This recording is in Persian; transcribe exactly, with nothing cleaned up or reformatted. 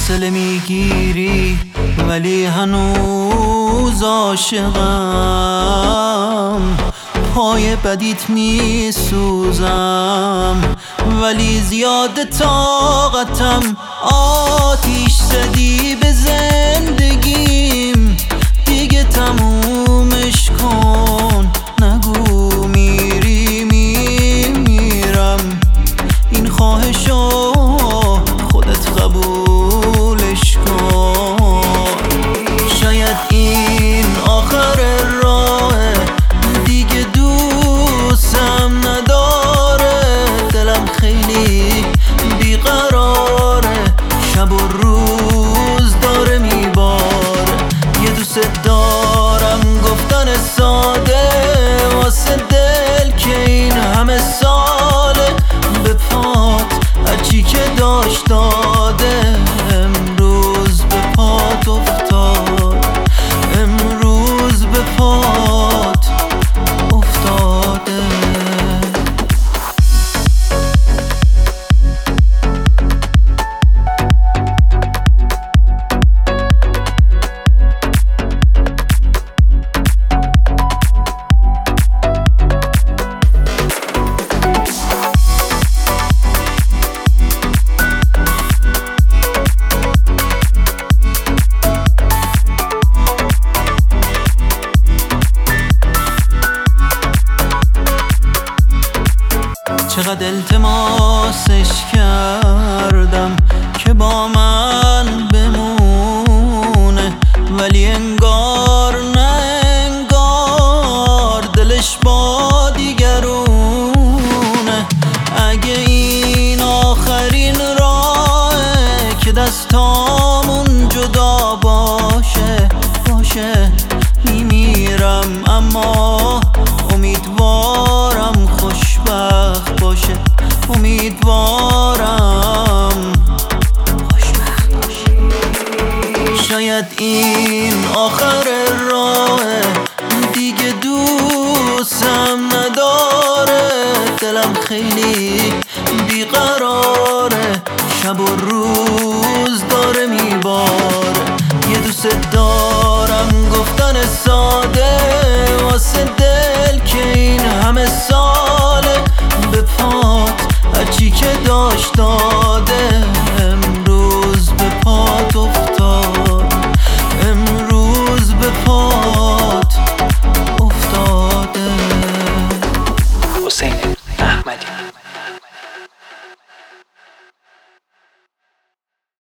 فاصله میگیری ولی هنوز عاشقم، پای بدیت میسوزم ولی زیاد طاقتم. آتیش زدی به زندگیم، دیگه تمومش کن. نگو میری میمیرم، این خواهشو خودت قبولش کن. شاید این آخر راهه، دیگه دوستم نداره. دلم خیلی بیقراره، شب و روز داره میباره. یه دوست دارم گفتن ساده واسه دل که این همه ساله. به پات هرچی که داشت داده، امروز به پات افتاد، امروز به پات افتاده. چقدر التماسش کردم که با من بمونه، ولی انگار نه انگار دلش با دیگرونه. اگه این آخرین راهه که دستامون جدا باشه باشه میمیرم، اما امیدوارم خوشبخت باشه. امیدوارم خوشبخت باشه. شاید این آخر راهه، دیگه دوستم نداره. دلم خیلی بیقراره، شب و روز داره میباره. یه دوست دارم گفتن ساده واسه دل که این همه ساله. به پات هرچی که داشت داد